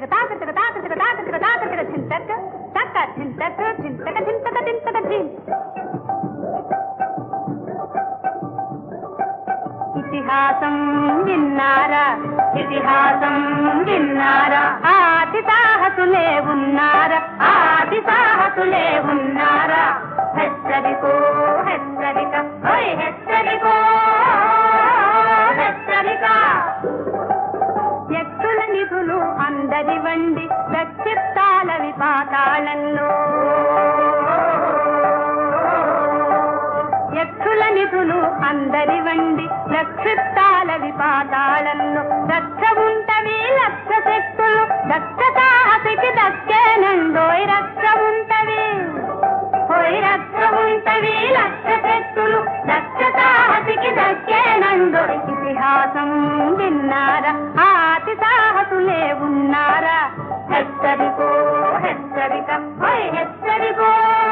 ఇతిహాసం విన్నారా ఇతిహాసం విన్నారా ఆది సాహసులే ఉన్నారా ఆది సాహసులే ఉన్నారా హెచ్చరికో హెచ్చరిక ఓయ్ హెచ్చరికో హెచ్చరిక వ్యక్తుల నిధులు అందరి వండి వ్యక్తిత్వాలవి పాతాళంలో వ్యక్తుల నిధులు అందరి వండి వ్యక్తిత్వాలవి పాతాళంలో రక్ష ఉంటవి లక్ష శక్తులు దక్ష సాహసికి దక్కేనండోయ్ రక్ష ఉంటవి ఓయ్ రక్ష ఉంటవి లక్ష శక్తులు దక్ష సాహసికి దక్కేనండోయ్ ఇతిహాసం విన్నారా ఆతి సాహసులే ఉన్నారా హెచ్చరికో హెచ్చరిక ఓయ్ హెచ్చరికో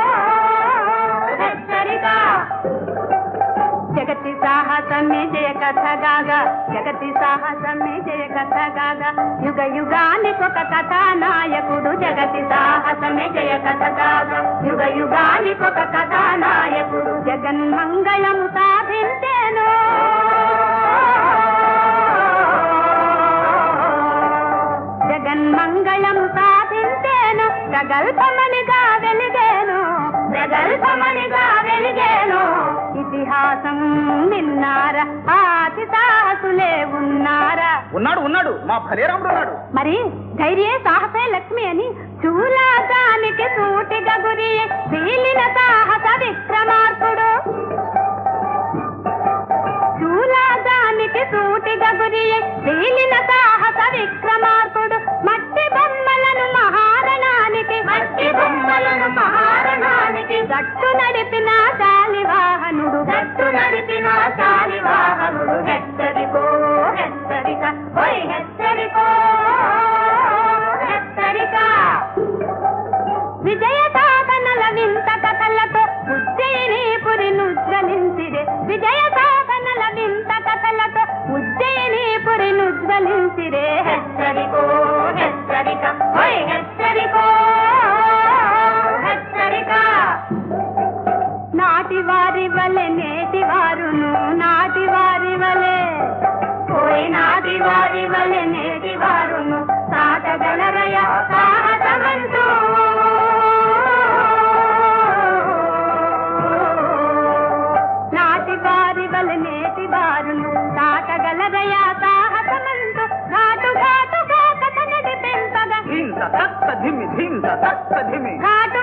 హెచ్చరిక జగతి సాహసమే జయ కథగాగా జగతి సాహసమే జయ కథగాగా యుగ యుగానికొక కథానాయకుడు జగతి సాహసమే జయ కథగాగా యుగ యుగానికొక కథానాయకుడు జగన్మంగళము సాధించేను జగన్మంగళము సాధించేను ప్రగల్భమనిగా వెలిగేను ప్రగల్భమనిగా వెలిగేను ఇతిహాసం విన్నారా ఆతి సాహసులే ఉన్నారా ఉన్నాడు ఉన్నాడు మా ఫలేరాముడు ఉన్నాడు మరి ధైర్యే సాహసే లక్ష్మి అని చూలాగానికి సూటిగా గురి వీలిన సాహస విక్రమార్కుడు చూలాగానికి సూటిగా గురి వీలిన సాహస విక్రమార్కుడు మట్టి బొమ్మలను మహారణానికి మట్టి బొమ్మలను మహారణానికి గట్టు నడిపిన శాలివాహనుడు గట్టు నడిపిన శాలివాహనుడు హెచ్చరికో హెచ్చరిక ఓయ్ హెచ్చరికో హెచ్చరిక విజయ సాధనల వింత కథలతో ఉజ్జయినీపురి నుజ్వలించిరే విజయ సాధనల వింత కథలతో ఉజ్జయినీపురి నుజ్వలించిరే హెచ్చరికో హెచ్చరిక ఓయ్ హెచ్చరికో హెచ్చరిక నాటి వారి వలె నేటి వారును నాటి వారి వలె పోయి నాటి వారి వలె నేటి వారును సాటగలరయ సాహసమంటూ నాటి వారి వలె నేటి వారును సాటగలరయ సాహసమంటూ ఘాటు ఘాటుగా కథ నడిపింపగా ధింస తక్క ధిమి ధింస తక్క ధిమి ఘాటు